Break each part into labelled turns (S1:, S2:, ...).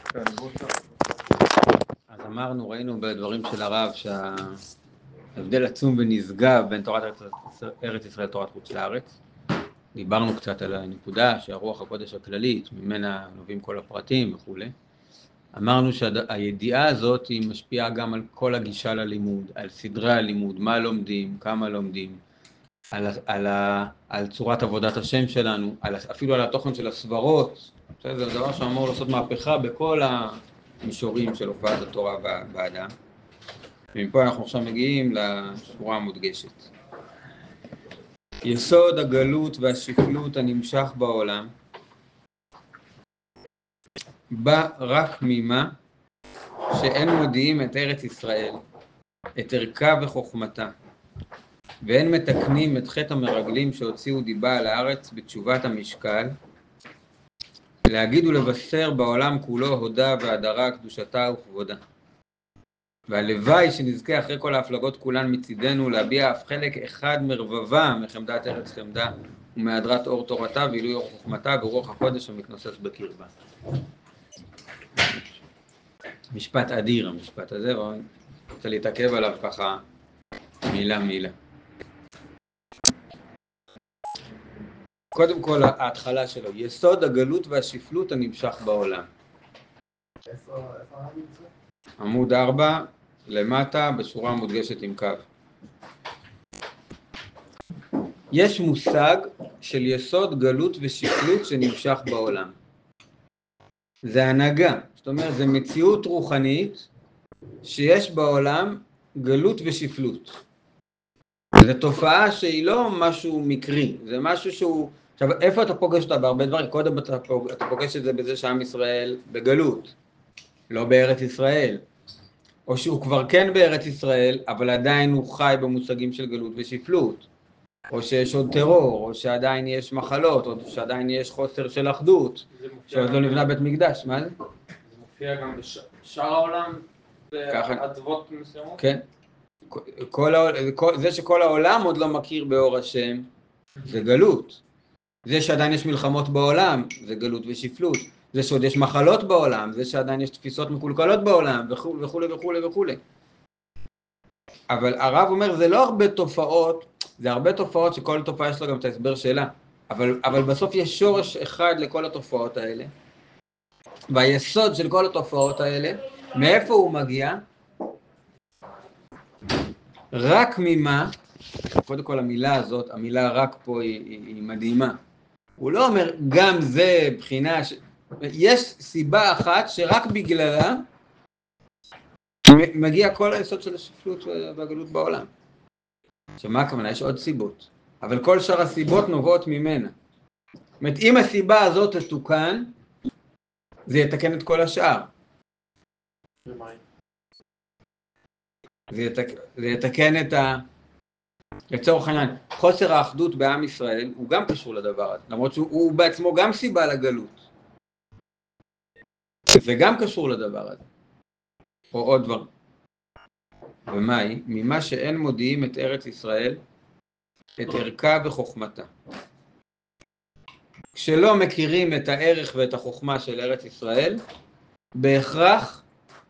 S1: אז אמרנו, ראינו בדברים של הרב שההבדל עצום ונשגב בין תורת ארץ ישראל לתורת חוץ לארץ. דיברנו קצת על הנקודה שהרוח הקודש הכללית, ממנה נובעים כל הפרטים וכו'. אמרנו שהידיעה הזאת היא משפיעה גם על הגישה ללימוד, על סדרי הלימוד, מה לומדים, כמה לומדים, על צורת עבודת השם שלנו, אפילו על התוכן של הסברות. זה דבר שאמור לעשות מהפכה בכל המישורים של הופעת התורה באדם. ומפה אנחנו עכשיו מגיעים לשורה המודגשת. יסוד הגלות והשפלות הנמשך בעולם בא רק ממה שאין מודיעים את ארץ ישראל, את ערכה וחוכמתה, ואין מתקנים את חטא המרגלים שהוציאו דיבה על הארץ בתשובת המשקל, להגיד ולבשר בעולם כולו הודה והדרה קדושתה וכבודה. והלוואי שנזכה אחרי כל ההפלגות כולן מצידנו להביע אף חלק אחד מרבבה מחמדת ארץ חמדה ומהדרת אור תורתה ועילוי אור חוכמתה ורוח הקודש המתנוסס בקרבה. משפט אדיר המשפט הזה, ואני רוצה להתעכב עליו ככה מילה מילה. קודם כל ההתחלה שלו, יסוד הגלות והשפלות הנמשך בעולם. עמוד 4 למטה בשורה מודגשת עם קו. יש מושג של יסוד גלות ושפלות שנמשך בעולם. זה הנהגה, זאת אומרת, זה מציאות רוחנית שיש בעולם גלות ושפלות. זו תופעה שהיא לא משהו מקרי, זה משהו שהוא... עכשיו, איפה אתה פוגש אותה? בהרבה דברים. קודם אתה פוגש את זה בזה שעם ישראל בגלות, לא בארץ ישראל. או שהוא כבר כן בארץ ישראל, אבל עדיין הוא חי במושגים של גלות ושפלות. או שיש עוד טרור, או שעדיין יש מחלות, או שעדיין יש חוסר של אחדות, שעוד לא נבנה בית מקדש. מה זה?
S2: זה מופיע גם בשאר העולם, בעדבות מסוימות?
S1: כן. זה שכל העולם עוד לא מכיר באור השם, זה גלות. זה שעדיין יש מלחמות בעולם, זה גלות ושפלות. זה שעוד יש מחלות בעולם, זה שעדיין יש תפיסות מקולקלות בעולם, וכו' וכו' וכו' וכו'. אבל הרב אומר, זה לא הרבה תופעות, זה הרבה תופעות שכל תופעה יש לה גם את ההסבר שלה. אבל בסוף יש שורש אחד לכל התופעות האלה. והיסוד של כל התופעות האלה, מאיפה הוא מגיע? רק ממה, קודם כל המילה הזאת, המילה רק פה היא מדהימה. הוא לא אומר גם זה בחינה, יש סיבה אחת שרק בגללה מגיע כל היסוד של השפלות והגלות בעולם. שמה הכוונה? יש עוד סיבות, אבל כל שאר הסיבות נובעות ממנה. זאת אומרת, אם הסיבה הזאת תתוקן, זה יתקן את כל השאר. זה יתקן את לצורך העניין, חוסר האחדות בעם ישראל הוא גם קשור לדבר הזה, למרות שהוא בעצמו גם סיבה לגלות. זה גם קשור לדבר הזה. או עוד דבר. ומהי? ממה שאין מודיעים את ארץ ישראל, את ערכה וחוכמתה. כשלא מכירים את הערך ואת החוכמה של ארץ ישראל, בהכרח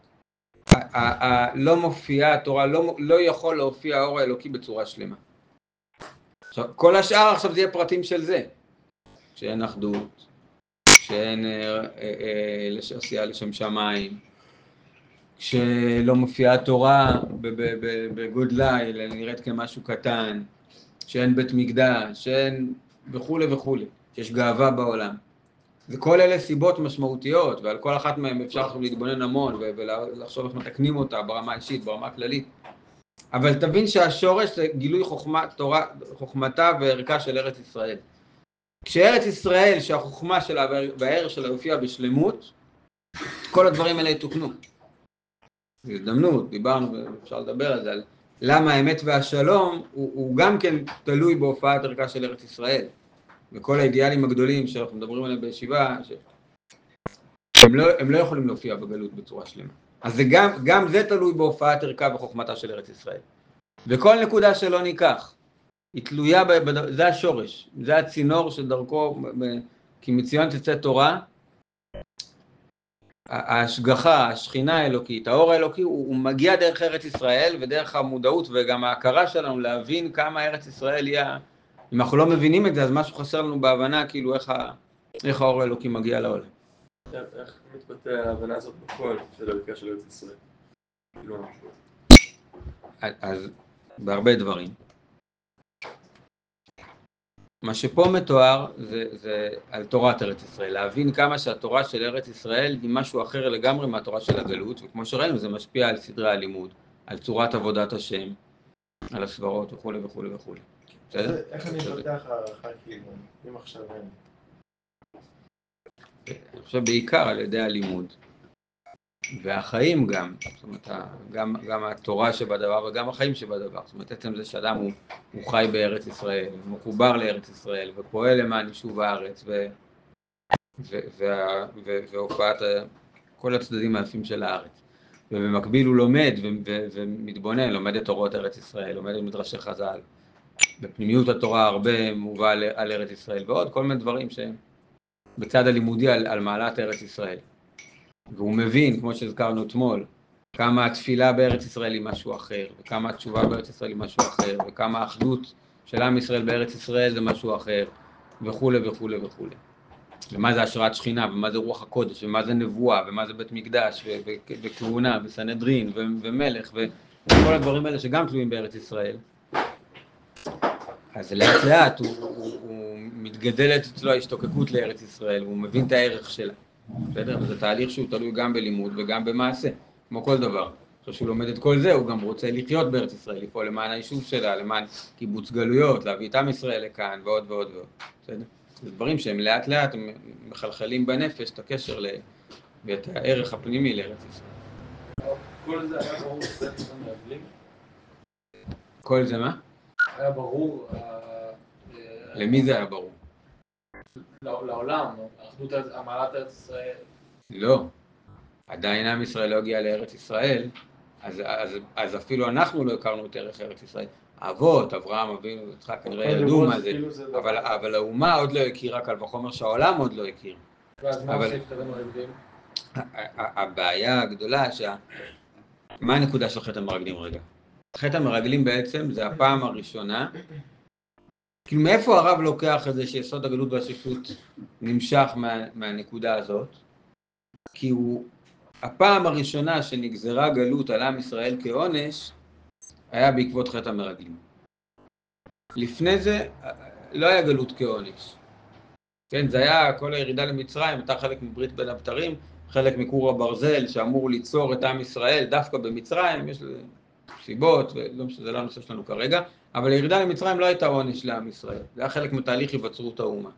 S1: לא מופיעה התורה, לא יכול להופיע האור האלוקי בצורה שלמה. עכשיו, כל השאר עכשיו זה יהיה פרטים של זה. שאין אחדות, שאין עשייה לשם שמיים, שלא מופיעה התורה בגוד ליל, נראית כמשהו קטן, שאין בית מקדש, שאין וכו' וכו', שיש גאווה בעולם. וכל אלה סיבות משמעותיות, ועל כל אחת מהן אפשר להתבונן המון, ולחשוב איך מתקנים אותה ברמה האישית, ברמה הכללית. אבל תבין שהשורש זה גילוי חוכמתה וערכה של ארץ ישראל. כשארץ ישראל, שהחוכמה שלה והערך שלה יופיע בשלמות, כל הדברים האלה יתוקנו. זו הזדמנות, דיברנו ואפשר לדבר על זה, על למה האמת והשלום הוא גם כן תלוי בהופעת ערכה של ארץ ישראל. וכל האידיאלים הגדולים שאנחנו מדברים עליהם בישיבה, הם לא יכולים להופיע בגלות בצורה שלמה. אז זה גם זה תלוי בהופעת ערכה וחוכמתה של ארץ ישראל. וכל נקודה שלא ניקח, היא תלויה, זה השורש, זה הצינור של דרכו, כי מציון תצא תורה, ההשגחה, השכינה האלוקית, האור האלוקי, הוא מגיע דרך ארץ ישראל ודרך המודעות וגם ההכרה שלנו להבין כמה ארץ ישראל היא, אם אנחנו לא מבינים את זה, אז משהו חסר לנו בהבנה, כאילו איך האור האלוקי מגיע לעולם.
S2: איך מתבטא ההבנה הזאת בכל של הלקה של ארץ ישראל?
S1: אז בהרבה דברים. מה שפה מתואר זה על תורת ארץ ישראל, להבין כמה שהתורה של ארץ ישראל היא משהו אחר לגמרי מהתורה של הגלות, וכמו שראינו זה משפיע על סדרי הלימוד, על צורת עבודת השם, על הסברות וכו' וכו' וכו'. בסדר?
S3: איך אני מפתח הערכה כאילו, אם עכשיו אין?
S1: אני חושב בעיקר על ידי הלימוד. והחיים גם, זאת אומרת, גם התורה שבדבר וגם החיים שבדבר, זאת אומרת, עצם זה שאדם הוא חי בארץ ישראל, מחובר לארץ ישראל ופועל למען יישוב הארץ והופעת כל הצדדים היפים של הארץ. ובמקביל הוא לומד ומתבונן, לומד את תורות ארץ ישראל, לומד את מדרשי חז"ל. בפנימיות התורה הרבה מובא על ארץ ישראל ועוד כל מיני דברים שהם בצד הלימודי על מעלת ארץ ישראל. והוא מבין, כמו שהזכרנו אתמול, כמה התפילה בארץ ישראל היא משהו אחר, וכמה התשובה בארץ ישראל היא משהו אחר, וכמה האחדות של עם ישראל בארץ ישראל זה משהו אחר, וכו' וכו' וכו'. ומה זה השראת שכינה, ומה זה רוח הקודש, ומה זה נבואה, ומה זה בית מקדש, וכהונה, וסנהדרין, ומלך, וכל הדברים האלה שגם תלויים בארץ ישראל. אז לאט לאט הוא מתגדלת אצלו ההשתוקקות לארץ ישראל, והוא מבין את הערך שלה. בסדר? וזה תהליך שהוא תלוי גם בלימוד וגם במעשה, כמו כל דבר. אחרי שהוא לומד את כל זה, הוא גם רוצה לחיות בארץ ישראל, לפעול למען היישוב שלה, למען קיבוץ גלויות, להביא את עם ישראל לכאן, ועוד ועוד ועוד. בסדר? זה דברים שהם לאט לאט מחלחלים בנפש את הקשר ואת הערך הפנימי לארץ ישראל.
S2: כל זה היה ברור שזה מרגלים?
S1: כל זה מה?
S2: היה ברור...
S1: למי זה היה ברור?
S2: לעולם, אחדות המעלת ארץ ישראל.
S1: לא. עדיין עם ישראל לא הגיע לארץ ישראל, אז אפילו אנחנו לא הכרנו את ערך ארץ ישראל. האבות, אברהם, אבינו, יצחק, כנראה ידעו מה זה, אבל האומה עוד לא הכירה, קל וחומר שהעולם עוד לא הכיר.
S2: ואז מה עושים את המרגלים?
S1: הבעיה הגדולה, מה הנקודה של חטא המרגלים רגע? חטא המרגלים בעצם זה הפעם הראשונה, כאילו מאיפה הרב לוקח את זה שיסוד הגלות והשפלות נמשך מהנקודה הזאת? כי הוא, הפעם הראשונה שנגזרה גלות על עם ישראל כעונש, היה בעקבות חטא המרגלים. לפני זה לא היה גלות כעונש. כן, זה היה כל הירידה למצרים, הייתה חלק מברית בין הבתרים, חלק מכור הברזל שאמור ליצור את עם ישראל דווקא במצרים, יש לזה סיבות, זה לא הנושא שלנו כרגע, אבל הירידה למצרים לא הייתה עונש לעם ישראל, זה היה חלק מתהליך היווצרות האומה.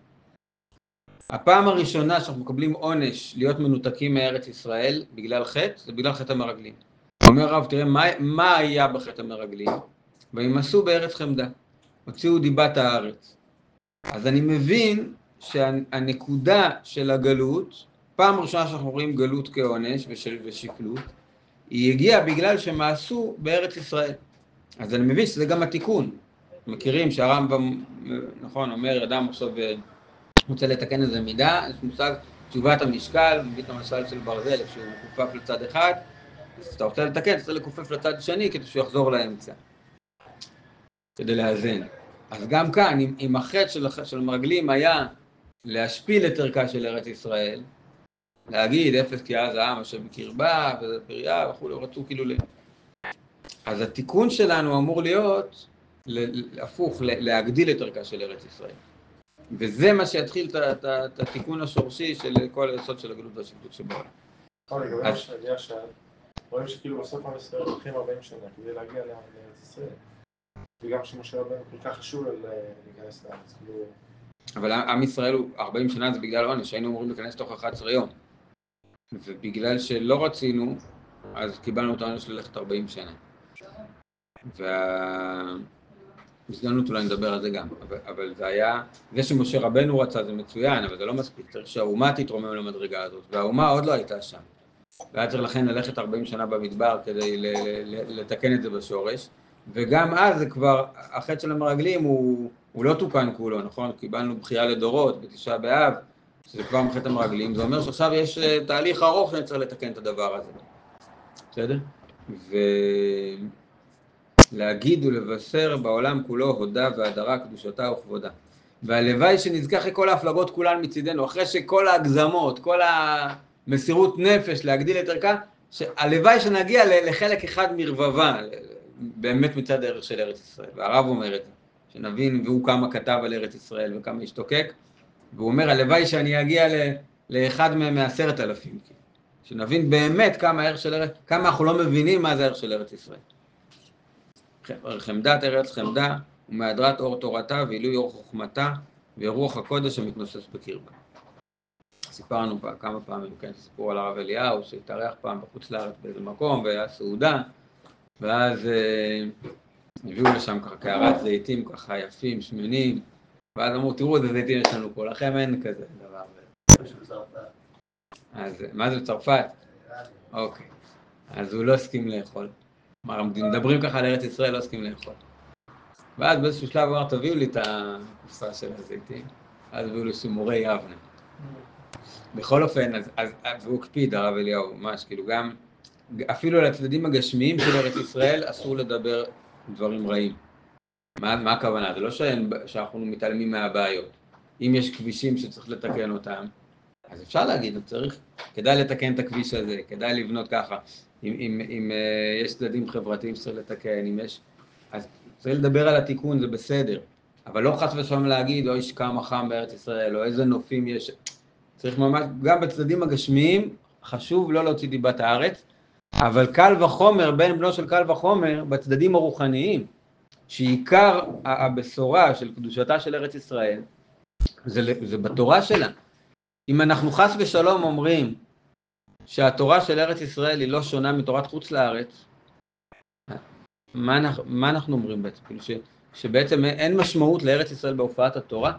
S1: הפעם הראשונה שאנחנו מקבלים עונש להיות מנותקים מארץ ישראל בגלל חטא, זה בגלל חטא המרגלים. אומר הרב, תראה מה היה בחטא המרגלים, והם עשו בארץ חמדה, הוציאו דיבת הארץ. אז אני מבין שהנקודה של הגלות, פעם ראשונה שאנחנו רואים גלות כעונש ושפלות, היא הגיעה בגלל שהם עשו בארץ ישראל. אז אני מבין שזה גם התיקון. מכירים שהרמב"ם, נכון, אומר, אדם עכשיו רוצה לתקן איזה מידה, יש מושג תשובת המשקל, מביא את המשל של ברזל, שהוא מכופף לצד אחד, אז אתה רוצה לתקן, אתה צריך לכופף לצד שני כדי שהוא יחזור לאמצע, כדי לאזן. אז גם כאן, אם החטא של המרגלים היה להשפיל את ערכה של ארץ ישראל, להגיד אפס כי אז העם אשר בקרבה ופריה וכו', רצו כאילו אז התיקון שלנו אמור להיות הפוך, להגדיל את ערכה של ארץ ישראל. וזה מה שיתחיל את התיקון השורשי של כל היסוד של הגלות והשפלות שבעולם.
S3: לגבי השאלה רואים שכאילו בסוף עם ישראל הולכים 40 שנה כדי להגיע לארץ ישראל. וגם שמשה רבנו כל כך חשוב להיכנס לארץ.
S1: אבל עם ישראל הוא 40 שנה זה בגלל עונש, היינו אמורים להיכנס תוך 11 יום. ובגלל שלא רצינו, אז קיבלנו את העונש ללכת 40 שנה. הזדמנות אולי נדבר על זה גם, אבל זה היה, זה שמשה רבנו רצה זה מצוין, אבל זה לא מספיק, צריך שהאומה תתרומם למדרגה הזאת, והאומה עוד לא הייתה שם. והיה צריך לכן ללכת 40 שנה במדבר כדי לתקן את זה בשורש, וגם אז זה כבר, החטא של המרגלים הוא לא תוקן כולו, נכון? קיבלנו בחייה לדורות בתשעה באב, שזה כבר מחטא המרגלים, זה אומר שעכשיו יש תהליך ארוך שאני צריך לתקן את הדבר הזה. בסדר? ולהגיד ולבשר בעולם כולו הודה והדרה, קדושתה וכבודה. והלוואי שנזכה אחרי כל ההפלגות כולן מצידנו, אחרי שכל ההגזמות, כל המסירות נפש להגדיל את ערכה, הלוואי שנגיע לחלק אחד מרבבה, באמת מצד הערך של ארץ ישראל. והרב אומר את זה, שנבין, והוא כמה כתב על ארץ ישראל וכמה השתוקק, והוא אומר, הלוואי שאני אגיע לאחד מ10,000, שנבין באמת כמה הערך של ארץ, כמה אנחנו לא מבינים מה זה הערך של ארץ ישראל. חמדת ארץ חמדה, ומהדרת אור תורתה, ועילוי אור חוכמתה, ורוח הקודש המתנוסס בקרבה. סיפרנו כמה פעמים, כן, סיפור על הרב אליהו, שהתארח פעם בחוץ לארץ באיזה מקום, והיה סעודה, ואז הביאו לשם ככה קערת זיתים ככה יפים, שמנים, ואז אמרו, תראו איזה זיתים יש לנו פה, לכם אין כזה דבר. אז מה זה בצרפת? אוקיי. אז הוא לא הסכים לאכול. מדברים ככה על ארץ ישראל, לא הסכים לאכול. ואז באיזשהו שלב הוא אמר, תביאו לי את הקופסה של הזיתים. אז הביאו לו שימורי יבנה. בכל אופן, אז הוא הקפיד, הרב אליהו, ממש, כאילו גם, אפילו על הצדדים הגשמיים של ארץ ישראל, אסור לדבר דברים רעים. מה הכוונה? זה לא שאנחנו מתעלמים מהבעיות. אם יש כבישים שצריך לתקן אותם, אז אפשר להגיד, כדאי לתקן את הכביש הזה, כדאי לבנות ככה. אם יש צדדים חברתיים שצריך לתקן, אז צריך לדבר על התיקון, זה בסדר. אבל לא חס ושלום להגיד, או יש כמה חם בארץ ישראל, או איזה נופים יש. צריך ממש, גם בצדדים הגשמיים, חשוב לא להוציא דיבת הארץ, אבל קל וחומר, בין בנו של קל וחומר, בצדדים הרוחניים, שעיקר הבשורה של קדושתה של ארץ ישראל, זה בתורה שלה. אם אנחנו חס ושלום אומרים שהתורה של ארץ ישראל היא לא שונה מתורת חוץ לארץ, מה אנחנו אומרים בעצם? כאילו שבעצם אין משמעות לארץ ישראל בהופעת התורה?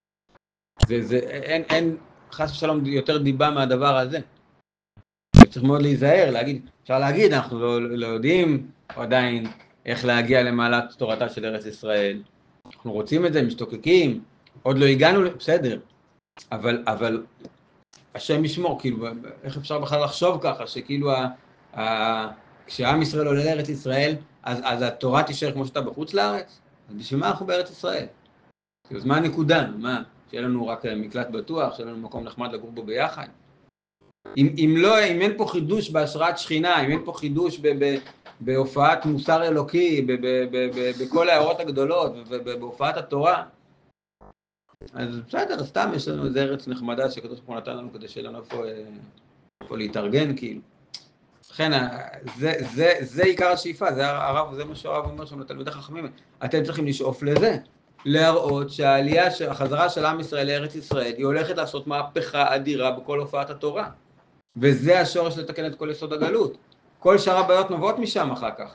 S1: אין חס ושלום יותר דיבה מהדבר הזה. צריך מאוד להיזהר, אפשר להגיד, אנחנו לא יודעים עדיין איך להגיע למעלת תורתה של ארץ ישראל. אנחנו רוצים את זה, משתוקקים, עוד לא הגענו, בסדר. אבל השם ישמור, כאילו, איך אפשר בכלל לחשוב ככה, שכאילו כשעם ישראל עולה לארץ ישראל, אז התורה תישאר כמו שאתה בחוץ לארץ? אז בשביל מה אנחנו בארץ ישראל? אז מה הנקודה? מה? שיהיה לנו רק מקלט בטוח, שיהיה לנו מקום נחמד לגור בו ביחד? אם אין פה חידוש בהשראת שכינה, אם אין פה חידוש בהופעת מוסר אלוקי, בכל ההערות הגדולות ובהופעת התורה, אז בסדר, סתם יש לנו איזה ארץ נחמדה שכתוב פה נתן לנו כדי שיהיה לנו איפה להתארגן, כאילו. לכן, זה עיקר השאיפה, זה מה שהרב אומר שם לתלמידי חכמים, אתם צריכים לשאוף לזה, להראות שהעלייה, החזרה של עם ישראל לארץ ישראל, היא הולכת לעשות מהפכה אדירה בכל הופעת התורה. וזה השורש לתקן את כל יסוד הגלות. כל שאר הבעיות נובעות משם אחר כך.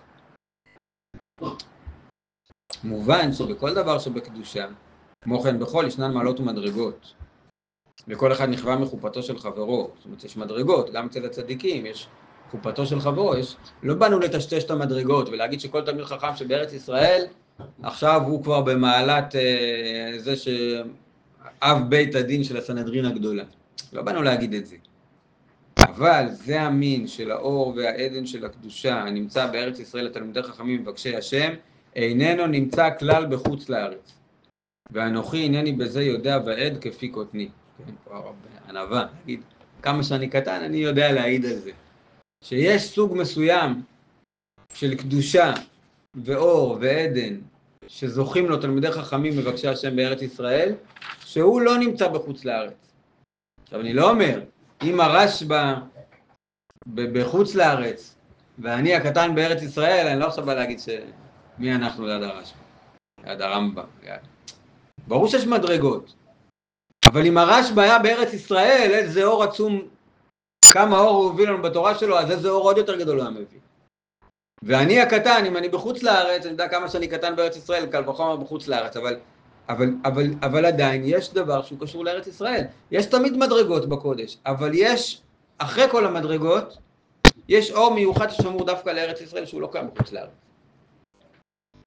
S1: מובן שבכל דבר שבקדושה, כמו כן בכל ישנן מעלות ומדרגות. וכל אחד נכווה מחופתו של חברו. זאת אומרת, יש מדרגות, גם אצל הצדיקים, יש חופתו של חברו. לא באנו לטשטש את המדרגות ולהגיד שכל תלמיד חכם שבארץ ישראל, עכשיו הוא כבר במעלת זה שאב בית הדין של הסנהדרין הגדולה. לא באנו להגיד את זה. אבל זה המין של האור והעדן של הקדושה הנמצא בארץ ישראל לתלמידי חכמים מבקשי השם, איננו נמצא כלל בחוץ לארץ. ואנוכי הנני בזה יודע ועד כפי קוטני. כן, כבר ענווה, נגיד, כמה שאני קטן אני יודע להעיד על זה. שיש סוג מסוים של קדושה ואור ועדן שזוכים לו תלמידי חכמים מבקשי השם בארץ ישראל, שהוא לא נמצא בחוץ לארץ. עכשיו אני לא אומר, אם הרשב"א בחוץ לארץ, ואני הקטן בארץ ישראל, אני לא עכשיו בא להגיד מי אנחנו ליד הרשב"א, ליד הרמב"ם. ברור שיש מדרגות, אבל אם הרשב"א היה בארץ ישראל, איזה אור עצום, כמה אור הוא הביא לנו בתורה שלו, אז איזה אור עוד יותר גדול הוא מביא. ואני הקטן, אם אני בחוץ לארץ, אני יודע כמה שאני קטן בארץ ישראל, קל וחומר בחוץ לארץ, אבל עדיין יש דבר שהוא קשור לארץ ישראל. יש תמיד מדרגות בקודש, אבל יש, אחרי כל המדרגות, יש אור מיוחד ששמור דווקא לארץ ישראל שהוא לא קם בחוץ לארץ.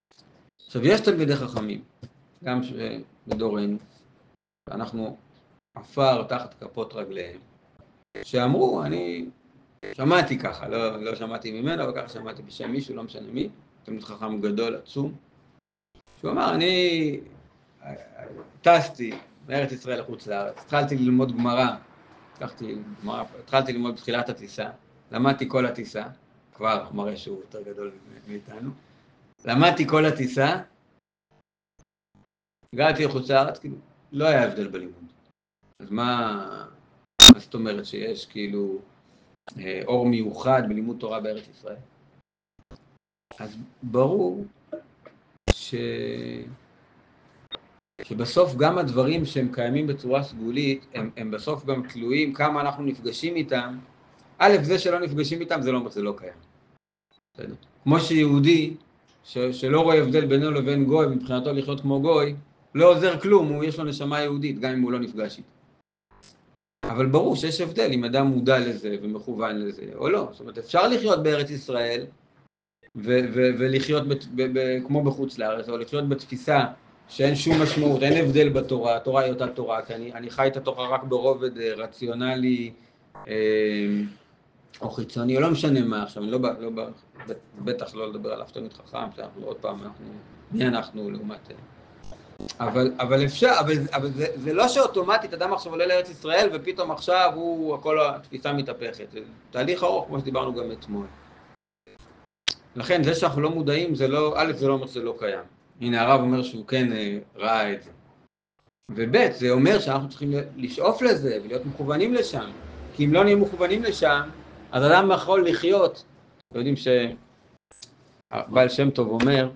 S1: עכשיו, יש תלמידי חכמים, גם בדורנו, ואנחנו עפר תחת כפות רגליהם, שאמרו, אני שמעתי ככה, לא שמעתי ממנו, אבל ככה שמעתי בשם מישהו, לא משנה מי, תלמיד חכם גדול, עצום, שהוא אמר, אני טסתי מארץ ישראל לחוץ לארץ, התחלתי ללמוד גמרא, התחלתי ללמוד בתחילת הטיסה, למדתי כל הטיסה, כבר מראה שהוא יותר גדול מאיתנו, למדתי כל הטיסה, הגעתי לחוץ לארץ, כאילו, לא היה הבדל בלימוד. אז מה זאת אומרת שיש כאילו אור מיוחד בלימוד תורה בארץ ישראל? אז ברור שבסוף גם הדברים שהם קיימים בצורה סגולית, הם בסוף גם תלויים כמה אנחנו נפגשים איתם. א', זה שלא נפגשים איתם זה לא אומר שזה לא קיים. בסדר? כמו שיהודי שלא רואה הבדל בינו לבין גוי, מבחינתו לחיות כמו גוי, לא עוזר כלום, יש לו נשמה יהודית, גם אם הוא לא נפגש איתה. אבל ברור שיש הבדל אם אדם מודע לזה ומכוון לזה, או לא. זאת אומרת, אפשר לחיות בארץ ישראל ולחיות כמו בחוץ לארץ, או לחיות בתפיסה שאין שום משמעות, אין הבדל בתורה, התורה היא אותה תורה, כי אני חי את התורה רק ברובד רציונלי או חיצוני, או לא משנה מה עכשיו, אני בטח לא לדבר על תלמיד חכם, שאנחנו עוד פעם, מי אנחנו לעומת... אבל אפשר, אבל זה לא שאוטומטית אדם עכשיו עולה לארץ ישראל ופתאום עכשיו כל התפיסה מתהפכת. זה תהליך ארוך כמו שדיברנו גם אתמול. לכן זה שאנחנו לא מודעים, זה לא, א', זה לא אומר שזה לא קיים. הנה הרב אומר שהוא כן ראה את זה. וב', זה אומר שאנחנו צריכים לשאוף לזה ולהיות מכוונים לשם. כי אם לא נהיה מכוונים לשם, אז אדם יכול לחיות. אתם יודעים שבעל שם טוב אומר,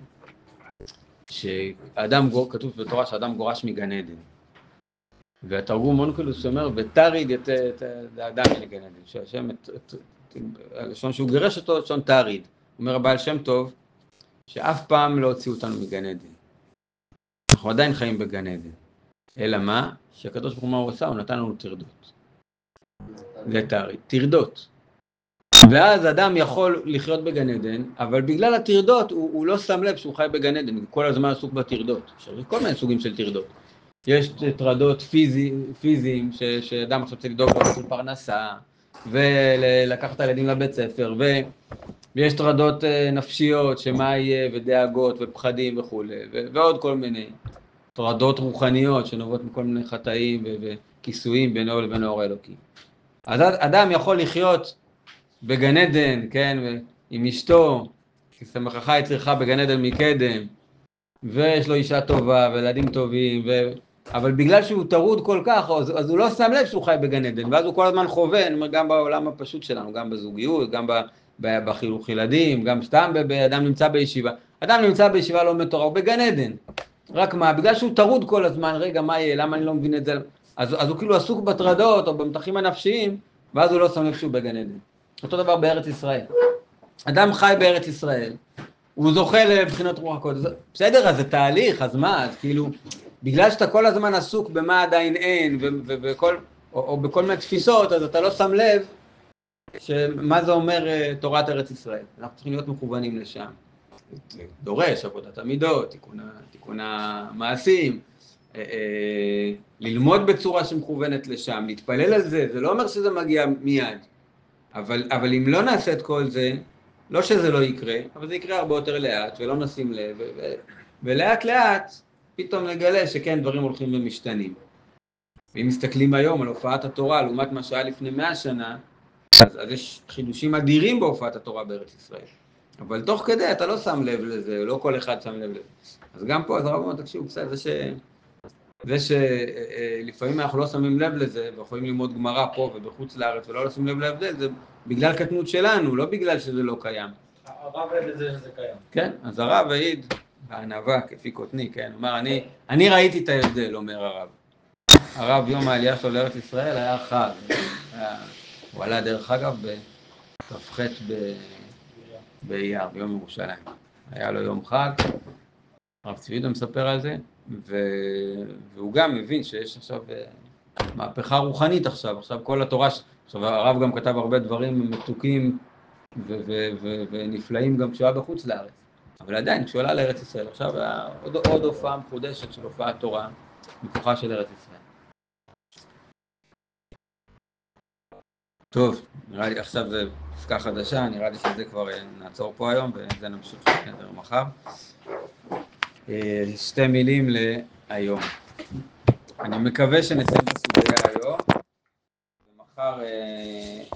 S1: שאדם, כתוב בתורה שאדם גורש מגן עדן. והתרגום אונקלוס אומר, ותריד את האדם מגן עדן. שהשם, הלשון שהוא גירש אותו, לשון תריד. אומר הבעל שם טוב, שאף פעם לא הוציאו אותנו מגן עדן. אנחנו עדיין חיים בגן עדן. אלא מה? שהקדוש ברוך הוא מה הוא עושה, הוא נתן לנו תרדות. זה תריד, תרדות. ואז אדם יכול לחיות בגן עדן, אבל בגלל התרדות הוא לא שם לב שהוא חי בגן עדן, הוא כל הזמן עסוק בתרדות. יש כל מיני סוגים של תרדות. יש תרדות פיזיים, שאדם עכשיו צריך לדאוג לו פרנסה, ולקחת את הילדים לבית ספר, ויש תרדות נפשיות, שמה יהיה, ודאגות, ופחדים וכו', ועוד כל מיני תרדות רוחניות, שנובעות מכל מיני חטאים וכיסויים בינו לבין האור האלוקי. אז אדם יכול לחיות בגן עדן, כן, עם אשתו, כי שמחך יצרך בגן עדן מקדם, ויש לו אישה טובה וילדים טובים, אבל בגלל שהוא טרוד כל כך, אז הוא לא שם לב שהוא חי בגן עדן, ואז הוא כל הזמן חווה, גם בעולם הפשוט שלנו, גם בזוגיות, גם בחינוך ילדים, גם סתם אדם נמצא בישיבה. אדם נמצא בישיבה לא מתורה, הוא בגן עדן. רק מה, בגלל שהוא טרוד כל הזמן, רגע, מה יהיה, למה אני לא מבין את זה? אז הוא כאילו עסוק בטרדות או במתחים הנפשיים, ואז הוא לא שם לב שהוא בגן עדן. אותו דבר בארץ ישראל. אדם חי בארץ ישראל, הוא זוכה לבחינות רוח הקודש. בסדר, אז זה תהליך, אז מה? אז כאילו, בגלל שאתה כל הזמן עסוק במה עדיין אין, או בכל מיני תפיסות, אז אתה לא שם לב שמה זה אומר תורת ארץ ישראל. אנחנו צריכים להיות מכוונים לשם. דורש עבודת המידות, תיקון המעשים, ללמוד בצורה שמכוונת לשם, להתפלל על זה, זה לא אומר שזה מגיע מיד. אבל אם לא נעשה את כל זה, לא שזה לא יקרה, אבל זה יקרה הרבה יותר לאט, ולא נשים לב, ולאט לאט פתאום נגלה שכן, דברים הולכים ומשתנים. ואם מסתכלים היום על הופעת התורה, לעומת מה שהיה לפני 100 שנה, אז יש חידושים אדירים בהופעת התורה בארץ ישראל. אבל תוך כדי אתה לא שם לב לזה, לא כל אחד שם לב לזה. אז גם פה, אז הרב אומר, תקשיבו, זה שלפעמים אנחנו לא שמים לב לזה, ויכולים ללמוד גמרא פה ובחוץ לארץ, ולא לשים לב להבדל, זה בגלל קטנות שלנו, לא בגלל שזה לא קיים.
S3: הרב העיד את זה שזה קיים.
S1: כן, אז הרב העיד, הענווה כפי קוטני, כן, אומר, אני ראיתי את ההבדל, אומר הרב. הרב יום העלייה שלו לארץ ישראל היה חג, הוא עלה דרך אגב בכ"ח באייר, ביום ירושלים. היה לו יום חג, הרב צבידו מספר על זה, והוא גם מבין שיש עכשיו מהפכה רוחנית עכשיו כל התורה, עכשיו הרב גם כתב הרבה דברים מתוקים ונפלאים גם כשהוא היה בחוץ לארץ, אבל עדיין כשהוא עלה לארץ ישראל, עכשיו היה עוד הופעה מחודשת של הופעת תורה מכוחה של ארץ ישראל. טוב, נראה לי עכשיו זה פסקה חדשה, נראה לי שזה כבר נעצור פה היום וזה נמשיך יותר מחר. 2 מילים להיום. אני מקווה שנסיים את הסוגיה היום, ומחר